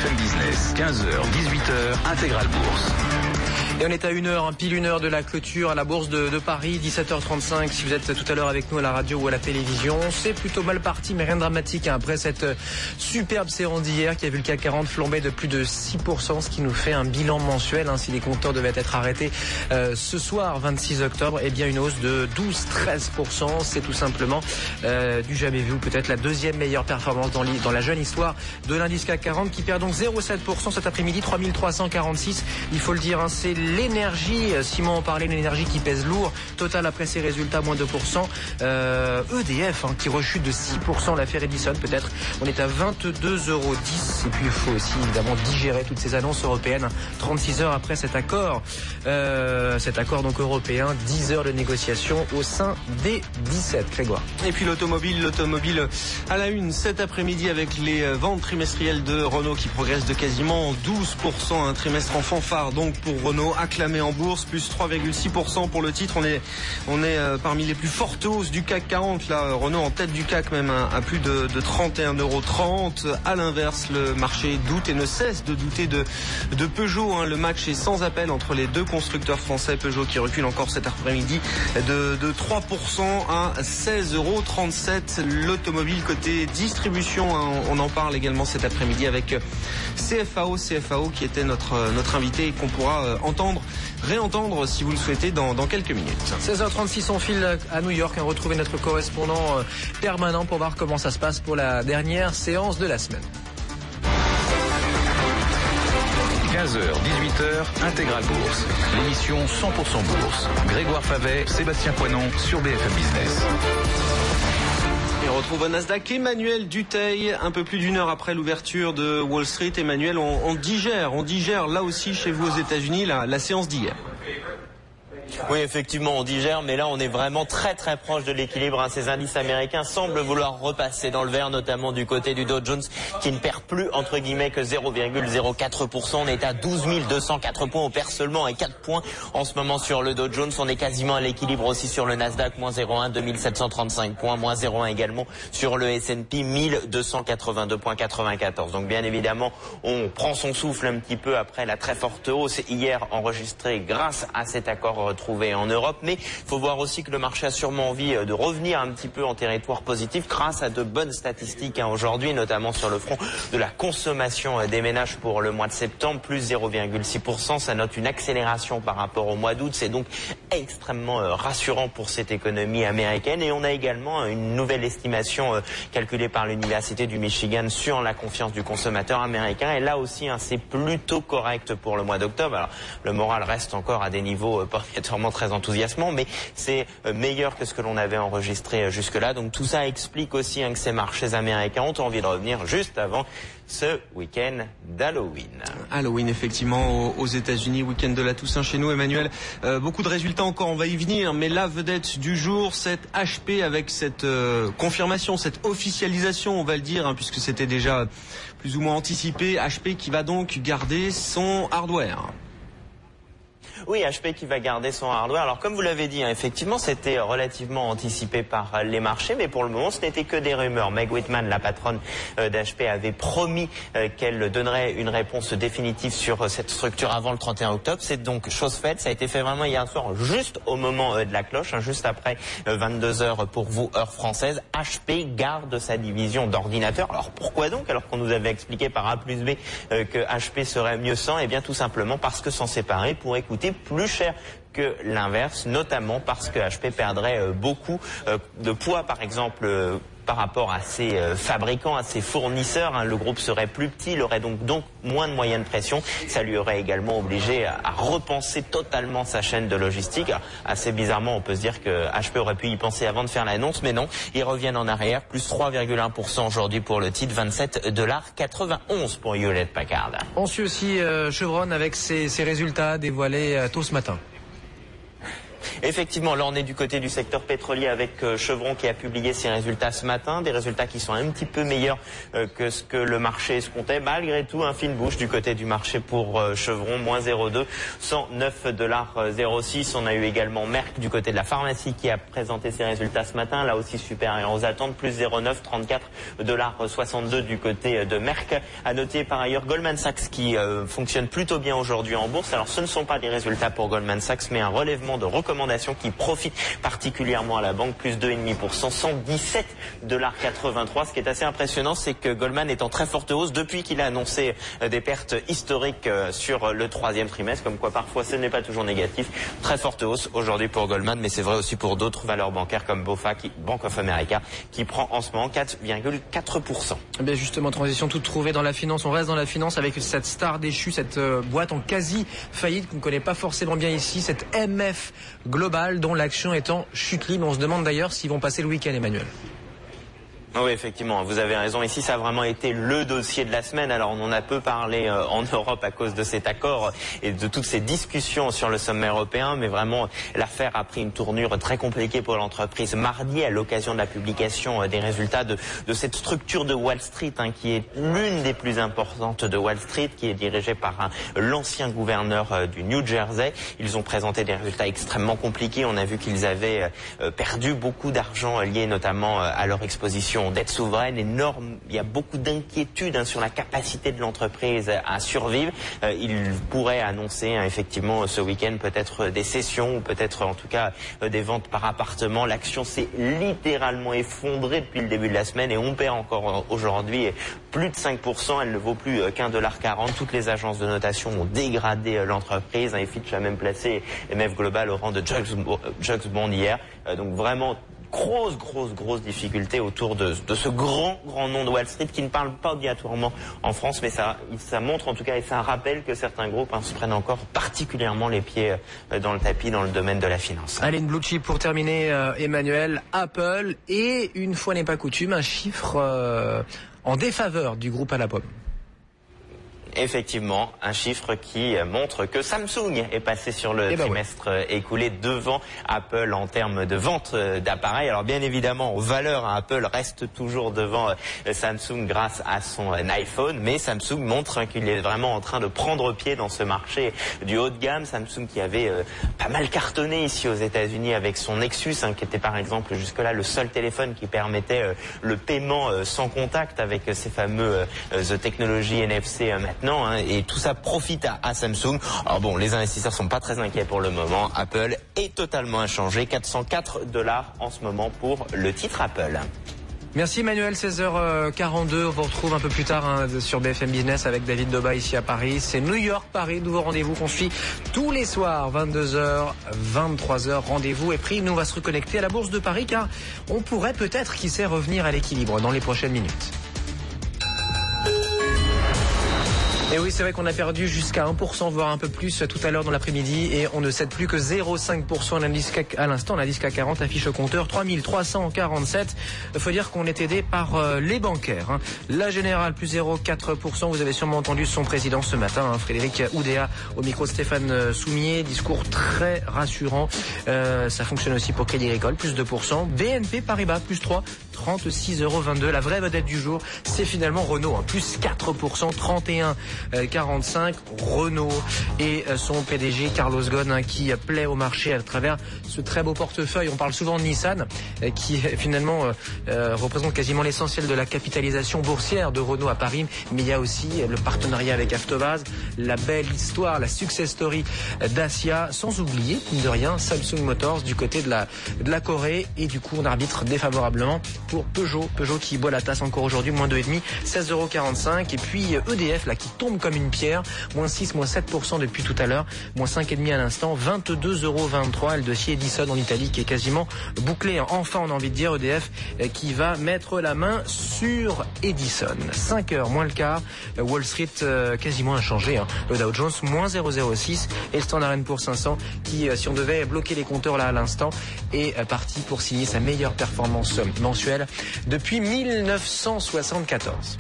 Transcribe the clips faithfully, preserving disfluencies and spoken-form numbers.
F M Business, quinze heures, dix-huit heures, Intégral Bourse. Et on est à une heure, hein, pile une heure de la clôture à la Bourse de, de Paris, dix-sept heures trente-cinq. Si vous êtes tout à l'heure avec nous à la radio ou à la télévision, c'est plutôt mal parti, mais rien de dramatique hein, après cette superbe séance d'hier qui a vu le C A C quarante flamber de plus de six pour cent, ce qui nous fait un bilan mensuel. Hein, si les compteurs devaient être arrêtés euh, ce soir, vingt-six octobre, eh bien une hausse de douze à treize pour cent. C'est tout simplement euh, du jamais vu, ou peut-être la deuxième meilleure performance dans, dans la jeune histoire de l'indice C A C quarante, qui perd donc zéro virgule sept pour cent cet après-midi, trois mille trois cent quarante-six. Il faut le dire, hein, c'est l'énergie, Simon en parlait, l'énergie qui pèse lourd. Total après ses résultats, moins deux pour cent. Euh, E D F hein, qui rechute de six pour cent, l'affaire Edison peut-être. On est à vingt-deux euros dix. Et puis il faut aussi évidemment digérer toutes ces annonces européennes. trente-six heures après cet accord. Euh, cet accord donc européen, dix heures de négociation au sein des dix-sept. Grégoire. Et puis l'automobile, l'automobile à la une cet après-midi avec les ventes trimestrielles de Renault qui progressent de quasiment douze pour cent. Un trimestre en fanfare donc pour Renault, acclamé en bourse, plus trois virgule six pour cent pour le titre. On est, on est parmi les plus fortes hausses du C A C quarante. Là, Renault en tête du C A C même à plus de, de trente et un euros trente. À l'inverse, le marché doute et ne cesse de douter de, de Peugeot. Hein. Le match est sans appel entre les deux constructeurs français. Peugeot qui recule encore cet après-midi de, de trois pour cent à seize euros trente-sept. L'automobile côté distribution, hein, on en parle également cet après-midi avec C F A O, C F A O qui était notre, notre invité et qu'on pourra entendre, réentendre si vous le souhaitez dans, dans quelques minutes. seize heures trente-six, on file à New York, hein, retrouver notre correspondant euh, permanent pour voir comment ça se passe pour la dernière séance de la semaine. quinze heures, dix-huit heures, Intégral Bourse. L'émission cent pour cent Bourse. Grégoire Favet, Sébastien Poinon sur B F M Business. Et on retrouve au Nasdaq Emmanuel Dutheil, un peu plus d'une heure après l'ouverture de Wall Street. Emmanuel, on, on digère, on digère là aussi chez vous aux États-Unis la, la séance d'hier. Oui, effectivement, on digère, mais là, on est vraiment très très proche de l'équilibre. Hein. Ces indices américains semblent vouloir repasser dans le vert, notamment du côté du Dow Jones, qui ne perd plus, entre guillemets, que zéro virgule zéro quatre pour cent. On est à douze mille deux cent quatre points. On perd seulement quatre points en ce moment sur le Dow Jones. On est quasiment à l'équilibre aussi sur le Nasdaq, moins zéro virgule un, deux mille sept cent trente-cinq points, moins zéro virgule un également sur le S and P, mille deux cent quatre-vingt-deux virgule quatre-vingt-quatorze. Donc bien évidemment, on prend son souffle un petit peu après la très forte hausse hier enregistrée grâce à cet accord retrouvé en Europe, mais il faut voir aussi que le marché a sûrement envie de revenir un petit peu en territoire positif grâce à de bonnes statistiques hein, aujourd'hui, notamment sur le front de la consommation des ménages pour le mois de septembre, plus zéro virgule six pour cent. Ça note une accélération par rapport au mois d'août. C'est donc extrêmement euh, rassurant pour cette économie américaine. Et on a également une nouvelle estimation euh, calculée par l'Université du Michigan sur la confiance du consommateur américain. Et là aussi, hein, c'est plutôt correct pour le mois d'octobre. Alors, le moral reste encore à des niveaux euh, obligatoirement très enthousiasmant, mais c'est meilleur que ce que l'on avait enregistré jusque-là. Donc tout ça explique aussi hein, que ces marchés américains ont envie de revenir juste avant ce week-end d'Halloween. Halloween, effectivement, aux États-Unis, week-end de la Toussaint chez nous, Emmanuel. Euh, beaucoup de résultats encore, on va y venir, mais la vedette du jour, cette H P avec cette euh, confirmation, cette officialisation, on va le dire, hein, puisque c'était déjà plus ou moins anticipé. H P qui va donc garder son hardware. Oui, H P qui va garder son hardware. Alors comme vous l'avez dit, hein, effectivement, c'était relativement anticipé par les marchés, mais pour le moment, ce n'était que des rumeurs. Meg Whitman, la patronne euh, d'H P, avait promis euh, qu'elle donnerait une réponse définitive sur euh, cette structure avant le trente et un octobre. C'est donc chose faite. Ça a été fait vraiment hier soir, juste au moment euh, de la cloche, hein, juste après euh, vingt-deux heures pour vous, heure française. H P garde sa division d'ordinateurs. Alors pourquoi donc, alors qu'on nous avait expliqué par A plus B euh, que H P serait mieux sans? Eh bien tout simplement parce que s'en séparer pourrait coûter plus cher que l'inverse, notamment parce que H P perdrait euh, beaucoup euh, de poids, par exemple, euh, par rapport à ses euh, fabricants, à ses fournisseurs. Hein. Le groupe serait plus petit, il aurait donc, donc moins de moyens de pression. Ça lui aurait également obligé à, à repenser totalement sa chaîne de logistique. Alors, assez bizarrement, on peut se dire que H P aurait pu y penser avant de faire l'annonce, mais non, ils reviennent en arrière, plus trois virgule un pour cent aujourd'hui pour le titre, vingt-sept dollars quatre-vingt-onze pour Hewlett Packard. On suit aussi euh, Chevron avec ses, ses résultats dévoilés euh, tôt ce matin. Effectivement, là on est du côté du secteur pétrolier avec euh, Chevron qui a publié ses résultats ce matin, des résultats qui sont un petit peu meilleurs euh, que ce que le marché escomptait. Malgré tout, un fine bouche du côté du marché pour euh, Chevron, moins zéro virgule deux, cent neuf dollars zéro six. On a eu également Merck du côté de la pharmacie qui a présenté ses résultats ce matin, là aussi supérieur aux attentes, plus zéro virgule neuf, trente-quatre dollars soixante-deux du côté de Merck. À noter par ailleurs Goldman Sachs qui euh, fonctionne plutôt bien aujourd'hui en bourse. Alors ce ne sont pas des résultats pour Goldman Sachs, mais un relèvement de recommandations qui profite particulièrement à la banque, plus deux virgule cinq pour cent, cent dix-sept dollars quatre-vingt-trois. Ce qui est assez impressionnant, c'est que Goldman est en très forte hausse depuis qu'il a annoncé des pertes historiques sur le troisième trimestre, comme quoi parfois ce n'est pas toujours négatif. Très forte hausse aujourd'hui pour Goldman, mais c'est vrai aussi pour d'autres valeurs bancaires comme BofA, qui, Bank of America, qui prend en ce moment quatre virgule quatre pour cent. Eh bien justement, transition toute trouvée dans la finance. On reste dans la finance avec cette star déchue, cette euh, boîte en quasi faillite qu'on ne connaît pas forcément bien ici, cette M F Global dont l'action est en chute libre. On se demande d'ailleurs s'ils vont passer le week-end, Emmanuel. Oui, effectivement, vous avez raison. Ici, ça a vraiment été le dossier de la semaine. Alors, on en a peu parlé euh, en Europe à cause de cet accord et de toutes ces discussions sur le sommet européen. Mais vraiment, l'affaire a pris une tournure très compliquée pour l'entreprise mardi à l'occasion de la publication euh, des résultats de, de cette structure de Wall Street, hein, qui est l'une des plus importantes de Wall Street, qui est dirigée par un, l'ancien gouverneur euh, du New Jersey. Ils ont présenté des résultats extrêmement compliqués. On a vu qu'ils avaient euh, perdu beaucoup d'argent euh, lié notamment euh, à leur exposition dette souveraine énorme. Il y a beaucoup d'inquiétudes hein, sur la capacité de l'entreprise à survivre. Euh, il pourrait annoncer hein, effectivement ce week-end peut-être des cessions ou peut-être en tout cas euh, des ventes par appartement. L'action s'est littéralement effondrée depuis le début de la semaine et on perd encore aujourd'hui plus de cinq pour cent. Elle ne vaut plus qu'un dollar quarante. Toutes les agences de notation ont dégradé euh, l'entreprise. Hein, et Fitch a même placé M F Global au rang de Jux Bond hier. Euh, donc vraiment grosse, grosse, grosse difficulté autour de, de ce grand, grand nom de Wall Street qui ne parle pas obligatoirement en France, mais ça, ça montre en tout cas et ça rappelle que certains groupes hein, se prennent encore particulièrement les pieds dans le tapis dans le domaine de la finance. Allez, une blue chip pour terminer, euh, Emmanuel. Apple et, une fois n'est pas coutume, un chiffre euh, en défaveur du groupe à la pomme. Effectivement, un chiffre qui montre que Samsung est passé sur le eh ben trimestre ouais. écoulé devant Apple en termes de vente d'appareils. Alors bien évidemment, valeur, Apple reste toujours devant Samsung grâce à son iPhone, mais Samsung montre qu'il est vraiment en train de prendre pied dans ce marché du haut de gamme. Samsung qui avait pas mal cartonné ici aux États-Unis avec son Nexus, hein, qui était par exemple jusque-là le seul téléphone qui permettait le paiement sans contact avec ces fameux technologies N F C maintenant. Non, hein, et tout ça profite à, à Samsung. Alors bon, les investisseurs sont pas très inquiets pour le moment. Apple est totalement inchangé, quatre cent quatre dollars en ce moment pour le titre Apple. Merci Emmanuel, seize heures quarante-deux. On vous retrouve un peu plus tard hein, sur B F M Business avec David Doba ici à Paris. C'est New York, Paris, nouveau rendez-vous qu'on suit tous les soirs, vingt-deux heures, vingt-trois heures. Rendez-vous est pris. Nous, on va se reconnecter à la Bourse de Paris car on pourrait peut-être, qui sait, revenir à l'équilibre dans les prochaines minutes. Et oui, c'est vrai qu'on a perdu jusqu'à un pour cent, voire un peu plus tout à l'heure dans l'après-midi et on ne cède plus que zéro virgule cinq pour cent à l'instant. L'indice C A C quarante affiche au compteur trois mille trois cent quarante-sept. Il faut dire qu'on est aidé par euh, les bancaires. Hein. La Générale plus zéro virgule quatre pour cent. Vous avez sûrement entendu son président ce matin, hein, Frédéric Oudéa, au micro de Stéphane Soumier. Discours très rassurant. Euh, ça fonctionne aussi pour Crédit Agricole, plus deux pour cent. B N P Paribas, plus trois, trente-six euros vingt-deux. La vraie vedette du jour, c'est finalement Renault, hein, plus quatre pour cent, trente et un quarante-cinq. Renault et son P D G Carlos Ghosn hein, qui plaît au marché à travers ce très beau portefeuille. On parle souvent de Nissan qui finalement euh, représente quasiment l'essentiel de la capitalisation boursière de Renault à Paris, mais il y a aussi le partenariat avec Avtovaz, la belle histoire, la success story Dacia, sans oublier, mine de rien, Samsung Motors du côté de la, de la Corée, et du coup on arbitre défavorablement pour Peugeot, Peugeot qui boit la tasse encore aujourd'hui, moins deux virgule cinq, seize euros quarante-cinq, et puis E D F là qui tombe comme une pierre, moins six, moins sept pour cent depuis tout à l'heure, moins cinq virgule cinq à l'instant, vingt-deux euros vingt-trois. Le dossier Edison en Italie qui est quasiment bouclé. Enfin, on a envie de dire E D F qui va mettre la main sur Edison. cinq heures moins le quart, Wall Street euh, quasiment inchangé. Hein. Le Dow Jones moins zéro virgule zéro six et le Standard and Poor's cinq cents qui, euh, si on devait bloquer les compteurs là à l'instant, est euh, parti pour signer sa meilleure performance mensuelle depuis mille neuf cent soixante-quatorze.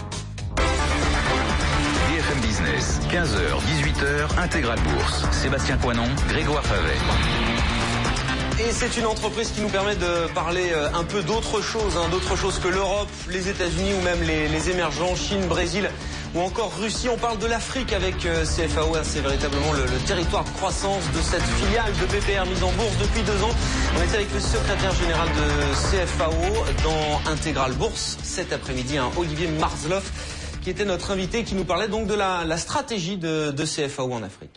B F M Business, quinze heures, dix-huit heures, Intégral Bourse. Sébastien Coinon, Grégoire Favet. Et c'est une entreprise qui nous permet de parler un peu d'autre chose, hein, d'autre chose que l'Europe, les États-Unis ou même les, les émergents, Chine, Brésil ou encore Russie. On parle de l'Afrique avec C F A O, c'est véritablement le, le territoire de croissance de cette filiale de B P R mise en bourse depuis deux ans. On était avec le secrétaire général de C F A O dans Intégral Bourse cet après-midi, hein, Olivier Marzloff, qui était notre invité, qui nous parlait donc de la, la stratégie de, de C F A O en Afrique.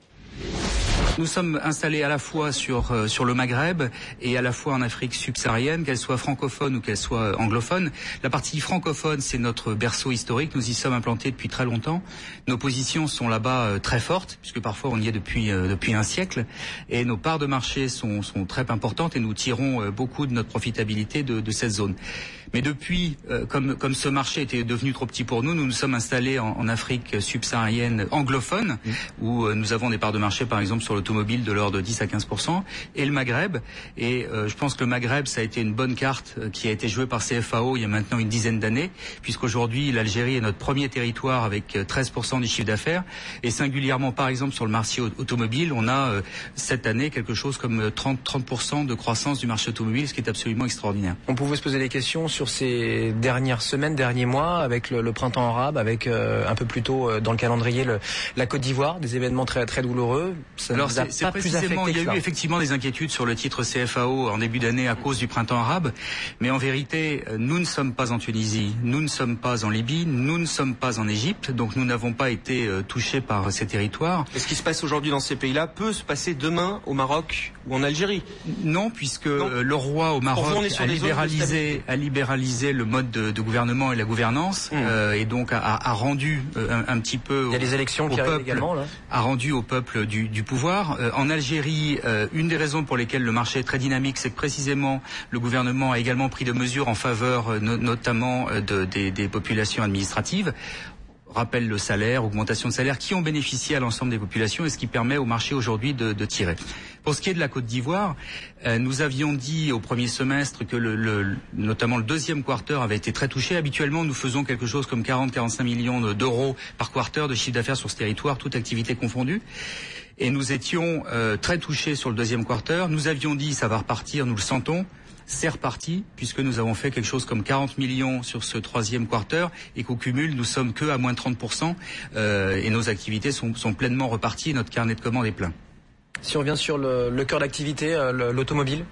Nous sommes installés à la fois sur euh, sur le Maghreb et à la fois en Afrique subsaharienne, qu'elle soit francophone ou qu'elle soit anglophone. La partie francophone, c'est notre berceau historique. Nous y sommes implantés depuis très longtemps. Nos positions sont là-bas euh, très fortes, puisque parfois on y est depuis euh, depuis un siècle. Et nos parts de marché sont sont très importantes et nous tirons euh, beaucoup de notre profitabilité de, de cette zone. Mais depuis, euh, comme comme ce marché était devenu trop petit pour nous, nous nous sommes installés en, en Afrique subsaharienne anglophone, mmh. où euh, nous avons des parts de marché, par exemple, sur l'automobile de l'ordre de dix à quinze pour cent, et le Maghreb. Et euh, je pense que le Maghreb, ça a été une bonne carte euh, qui a été jouée par C F A O il y a maintenant une dizaine d'années, puisqu'aujourd'hui, l'Algérie est notre premier territoire avec treize pour cent du chiffre d'affaires. Et singulièrement, par exemple, sur le marché automobile, on a euh, cette année quelque chose comme trente pour cent de croissance du marché automobile, ce qui est absolument extraordinaire. On pouvait se poser des questions sur ces dernières semaines, derniers mois, avec le, le printemps arabe, avec euh, un peu plus tôt euh, dans le calendrier le, la Côte d'Ivoire, des événements très très douloureux. Ça Alors c'est, c'est précisément, il y a eu effectivement des inquiétudes sur le titre C F A O en début d'année à cause du printemps arabe, mais en vérité, nous ne sommes pas en Tunisie, nous ne sommes pas en Libye, nous ne sommes pas en Égypte, donc nous n'avons pas été euh, touchés par ces territoires. Et ce qui se passe aujourd'hui dans ces pays-là peut se passer demain au Maroc ou en Algérie? Non, puisque non. Euh, le roi au Maroc vous, a libéralisé, a libéralisé le mode de, de gouvernement et la gouvernance, mmh. euh, et donc a, a rendu euh, un, un petit peu. Il y a les élections qui arrivent également là. A rendu au peuple du, du pouvoir. Euh, en Algérie, euh, une des raisons pour lesquelles le marché est très dynamique, c'est que précisément le gouvernement a également pris des mesures en faveur, euh, no, notamment euh, de, des, des populations administratives. Rappel le salaire, augmentation de salaire, qui ont bénéficié à l'ensemble des populations et ce qui permet au marché aujourd'hui de, de tirer. Pour ce qui est de la Côte d'Ivoire, euh, nous avions dit au premier semestre que le, le, notamment le deuxième quarter avait été très touché. Habituellement, nous faisons quelque chose comme quarante à quarante-cinq millions d'euros par quarter de chiffre d'affaires sur ce territoire, toute activité confondue. Et nous étions euh, très touchés sur le deuxième quarter. Nous avions dit ça va repartir, nous le sentons. C'est reparti, puisque nous avons fait quelque chose comme quarante millions sur ce troisième quarter et qu'au cumul, nous sommes que à moins de trente pour cent euh, et nos activités sont, sont pleinement reparties et notre carnet de commandes est plein. Si on revient sur le, le cœur d'activité, euh, l'automobile,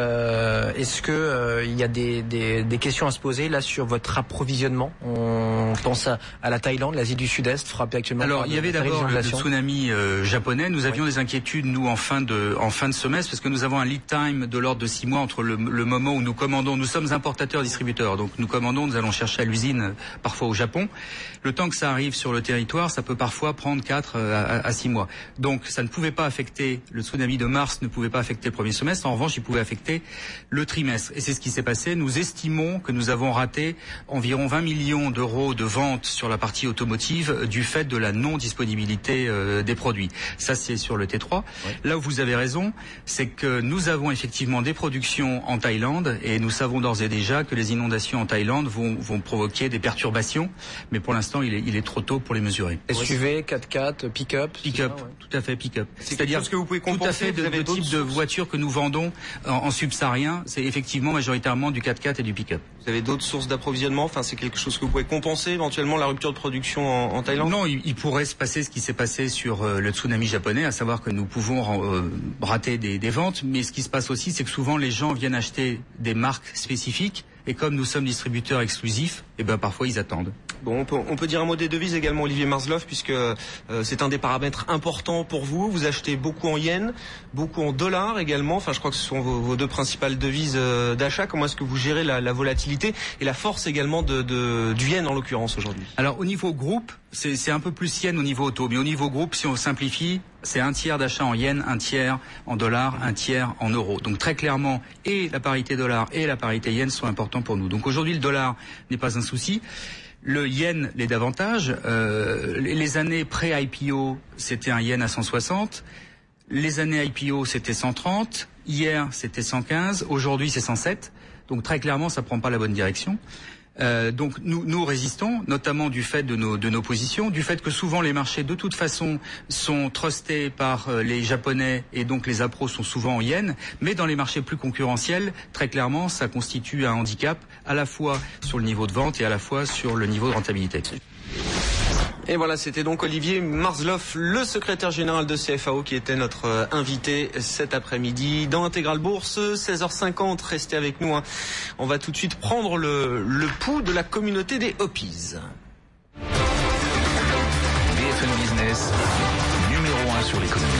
euh, est-ce que euh, il y a des, des, des questions à se poser là sur votre approvisionnement? On pense à, à la Thaïlande, l'Asie du Sud-Est, frappée actuellement. Alors par il y avait d'abord le, le tsunami euh, japonais. Nous avions oui. des inquiétudes nous en fin de en fin de semestre parce que nous avons un lead time de l'ordre de six mois entre le, le moment où nous commandons. Nous sommes importateurs distributeurs, donc nous commandons, nous allons chercher à l'usine parfois au Japon. Le temps que ça arrive sur le territoire, ça peut parfois prendre quatre à six mois. Donc ça ne pouvait pas affecter. Le tsunami de mars ne pouvait pas affecter le premier semestre. En revanche, il pouvait affecter le trimestre. Et c'est ce qui s'est passé. Nous estimons que nous avons raté environ vingt millions d'euros de ventes sur la partie automotive du fait de la non-disponibilité euh, des produits. Ça, c'est sur le T trois. Oui. Là où vous avez raison, c'est que nous avons effectivement des productions en Thaïlande et nous savons d'ores et déjà que les inondations en Thaïlande vont, vont provoquer des perturbations. Mais pour l'instant, il est, il est trop tôt pour les mesurer. S U V, quatre-quatre, pick-up. Pick-up, ouais. Tout à fait, pick-up. C'est-à-dire que vous pouvez compenser, tout à fait de, de type de voitures que nous vendons en, en subsaharien, c'est effectivement majoritairement du quatre-quatre et du pick-up. Vous avez d'autres sources d'approvisionnement? Enfin, c'est quelque chose que vous pouvez compenser éventuellement la rupture de production en, en Thaïlande? Non, il, il pourrait se passer ce qui s'est passé sur euh, le tsunami japonais, à savoir que nous pouvons euh, rater des, des ventes, mais ce qui se passe aussi, c'est que souvent les gens viennent acheter des marques spécifiques et comme nous sommes distributeurs exclusifs, eh ben parfois ils attendent. Bon, on peut, on peut dire un mot des devises également, Olivier Marzloff, puisque euh, c'est un des paramètres importants pour vous. Vous achetez beaucoup en yens, beaucoup en dollars également. Enfin, je crois que ce sont vos, vos deux principales devises euh, d'achat. Comment est-ce que vous gérez la, la volatilité et la force également de, de, du yen en l'occurrence aujourd'hui? Alors, au niveau groupe, c'est, c'est un peu plus yen au niveau auto. Mais au niveau groupe, si on simplifie, c'est un tiers d'achat en yens, un tiers en dollars, un tiers en euros. Donc très clairement, et la parité dollar et la parité yen sont importants pour nous. Donc aujourd'hui, le dollar n'est pas un souci. Le yen l'est davantage. Euh, les années pré-I P O, c'était un yen à cent soixante. Les années I P O, c'était cent trente. Hier, c'était cent quinze. Aujourd'hui, c'est cent sept. Donc très clairement, ça prend pas la bonne direction. Euh, donc nous, nous résistons, notamment du fait de nos, de nos positions, du fait que souvent les marchés de toute façon sont trustés par euh, les Japonais et donc les appros sont souvent en yens, mais dans les marchés plus concurrentiels, très clairement, ça constitue un handicap à la fois sur le niveau de vente et à la fois sur le niveau de rentabilité. Et voilà, c'était donc Olivier Marzloff, le secrétaire général de C F A O, qui était notre euh, invité cet après-midi dans Intégral Bourse, seize heures cinquante. Restez avec nous, hein. On va tout de suite prendre le, le pouls de la communauté des Hoppies. B F M Business, numéro un sur l'économie.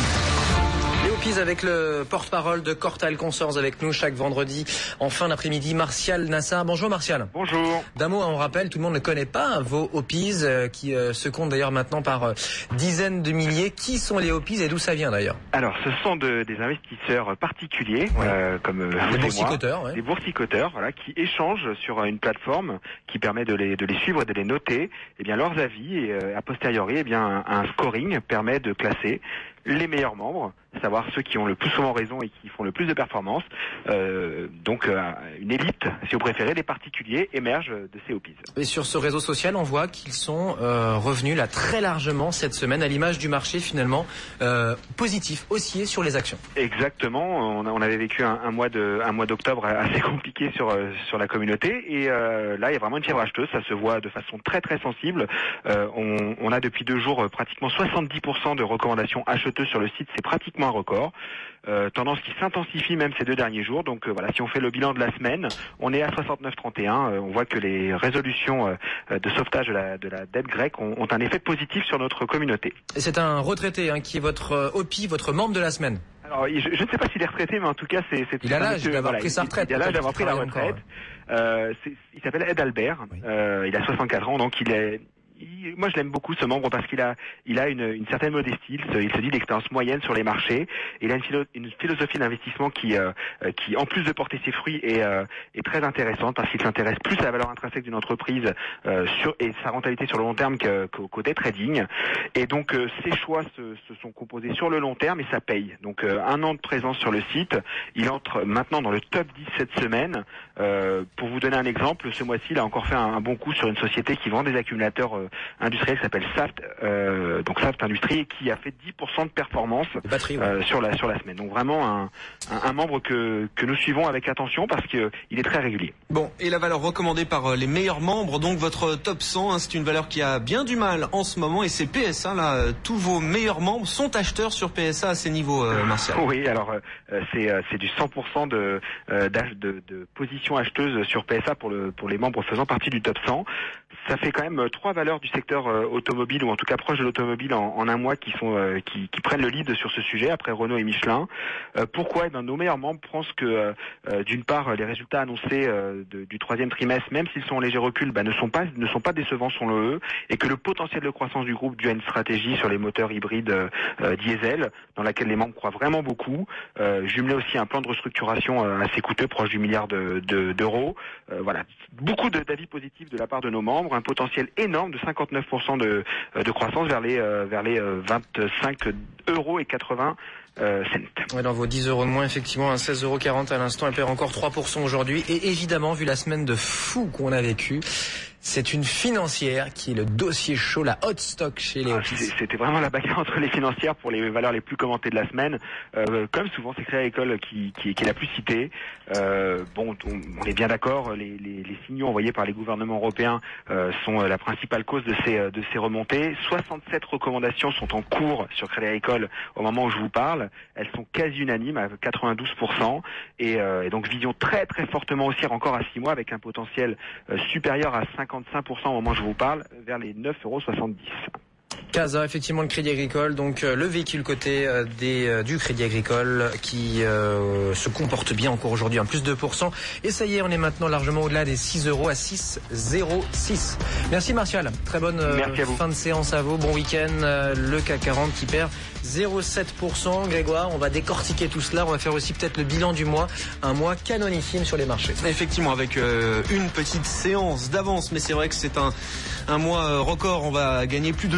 Les Hoppies avec le porte-parole de Cortal Consors avec nous chaque vendredi en fin d'après-midi, Martial Nassar. Bonjour Martial. Bonjour. D'un mot, on rappelle, tout le monde ne connaît pas vos Hoppies euh, qui euh, se comptent d'ailleurs maintenant par euh, dizaines de milliers. Qui sont les Hoppies et d'où ça vient d'ailleurs? Alors, ce sont de, des investisseurs particuliers, ouais. euh, comme euh, des boursicoteurs, ouais. des boursicoteurs, voilà, qui échangent sur une plateforme qui permet de les, de les suivre et de les noter, eh bien leurs avis et euh, a posteriori, eh bien un, un scoring permet de classer les meilleurs membres, savoir ceux qui ont le plus souvent raison et qui font le plus de performances. Euh, donc euh, une élite, si vous préférez, les particuliers émergent de ces Hoppies. Et sur ce réseau social, on voit qu'ils sont euh, revenus là très largement cette semaine, à l'image du marché finalement euh, positif, haussier sur les actions. Exactement. On, a, on avait vécu un, un mois de un mois d'octobre assez compliqué sur euh, sur la communauté et euh, là il y a vraiment une fièvre acheteuse. Ça se voit de façon très très sensible. Euh, on, on a depuis deux jours euh, pratiquement soixante-dix pour cent de recommandations acheteuses sur le site, c'est pratiquement un record. Euh, tendance qui s'intensifie même ces deux derniers jours. Donc euh, voilà, si on fait le bilan de la semaine, on est à soixante-neuf virgule trente et un. Euh, on voit que les résolutions euh, de sauvetage de la, de la dette grecque ont, ont un effet positif sur notre communauté. Et c'est un retraité hein, qui est votre euh, Hoppie, votre membre de la semaine. Alors, je, je ne sais pas s'il est retraité, mais en tout cas, c'est... c'est il a l'âge d'avoir voilà, pris sa retraite. Il a l'âge d'avoir pris la retraite. Encore, ouais. euh, il s'appelle Ed Albert. Oui. Euh, il a soixante-quatre ans, donc il est... Moi, je l'aime beaucoup ce membre parce qu'il a, il a une, une certaine modestie. Il se, il se dit d'expérience moyenne sur les marchés. Il a une, philo, une philosophie d'investissement qui, euh, qui, en plus de porter ses fruits, est, euh, est très intéressante parce qu'il s'intéresse plus à la valeur intrinsèque d'une entreprise euh, sur, et sa rentabilité sur le long terme qu'au côté trading. Et donc, euh, ses choix se, se sont composés sur le long terme et ça paye. Donc, euh, un an de présence sur le site. Il entre maintenant dans le top dix cette semaine. Euh, pour vous donner un exemple, ce mois-ci, il a encore fait un, un bon coup sur une société qui vend des accumulateurs euh, industriel qui s'appelle Saft, euh, donc Saft Industrie, qui a fait dix pour cent de performance batterie, ouais. euh, sur la sur la semaine. Donc vraiment un, un, un membre que que nous suivons avec attention parce que il est très régulier. Bon, et la valeur recommandée par les meilleurs membres, donc votre top cent, hein, c'est une valeur qui a bien du mal en ce moment et c'est P S A là. Tous vos meilleurs membres sont acheteurs sur P S A à ces niveaux, euh, Martial. Oui, alors euh, c'est euh, c'est du cent pour cent de euh, de, de position acheteuse sur P S A pour le pour les membres faisant partie du top cent. Ça fait quand même trois valeurs du secteur euh, automobile ou en tout cas proche de l'automobile en, en un mois qui sont euh, qui, qui prennent le lead sur ce sujet après Renault et Michelin. Euh, pourquoi eh bien, nos meilleurs membres pensent que euh, d'une part les résultats annoncés euh, de, du troisième trimestre, même s'ils sont en léger recul, bah, ne sont pas ne sont pas décevants selon eux, et que le potentiel de croissance du groupe dû à une stratégie sur les moteurs hybrides euh, diesel dans laquelle les membres croient vraiment beaucoup, euh, jumelé aussi un plan de restructuration euh, assez coûteux proche du milliard de, de, d'euros. Euh, voilà, beaucoup de, d'avis positifs de la part de nos membres, un potentiel énorme de cinquante-neuf pour cent de, de croissance vers les, euh, vers les euh, vingt-cinq euros et quatre-vingts euh, cents. Ouais, dans vos dix euros de moins, effectivement, à seize euros quarante à l'instant, elle perd encore trois pour cent aujourd'hui. Et évidemment, vu la semaine de fou qu'on a vécue, c'est une financière qui est le dossier chaud, la hot stock chez les Hoppies. Ah, c'était vraiment la bagarre entre les financières pour les valeurs les plus commentées de la semaine. Euh, comme souvent, c'est Crédit Agricole qui, qui, qui est la plus citée. Euh, bon, on, on est bien d'accord, les, les, les signaux envoyés par les gouvernements européens euh, sont la principale cause de ces, de ces remontées. soixante-sept recommandations sont en cours sur Crédit Agricole au moment où je vous parle. Elles sont quasi unanimes à quatre-vingt-douze pour cent. Et, euh, et donc, vision très très fortement haussière encore à six mois avec un potentiel euh, supérieur à cinquante-cinq pour cent au moment où je vous parle, vers les neuf euros soixante-dix. Casa, effectivement, le Crédit Agricole, donc euh, le véhicule coté euh, des, euh, du Crédit Agricole qui euh, se comporte bien encore aujourd'hui, en plus de deux pour cent. Et ça y est, on est maintenant largement au-delà des six euros à six euros zéro six. Merci Martial, très bonne euh, fin de séance à vous, bon week-end. Euh, le C A C quarante qui perd zéro virgule sept pour cent. Grégoire, on va décortiquer tout cela, on va faire aussi peut-être le bilan du mois, un mois canonissime sur les marchés. Effectivement, avec euh, une petite séance d'avance, mais c'est vrai que c'est un, un mois record, on va gagner plus de dix pour cent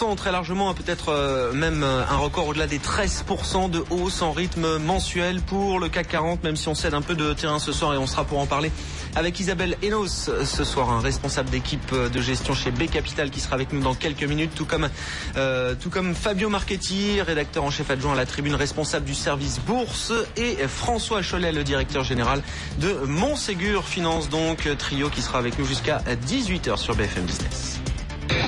cent très largement, peut-être euh, même un record au-delà des treize pour cent de hausse en rythme mensuel pour le C A C quarante, même si on cède un peu de terrain ce soir et on sera pour en parler avec Isabelle Enos ce soir, un responsable d'équipe de gestion chez B Capital qui sera avec nous dans quelques minutes, tout comme, euh, tout comme Fabio Marchetti, rédacteur en chef adjoint à la Tribune, responsable du service bourse, et François Cholet, le directeur général de Montségur Finance, donc trio qui sera avec nous jusqu'à dix-huit heures sur B F M Business.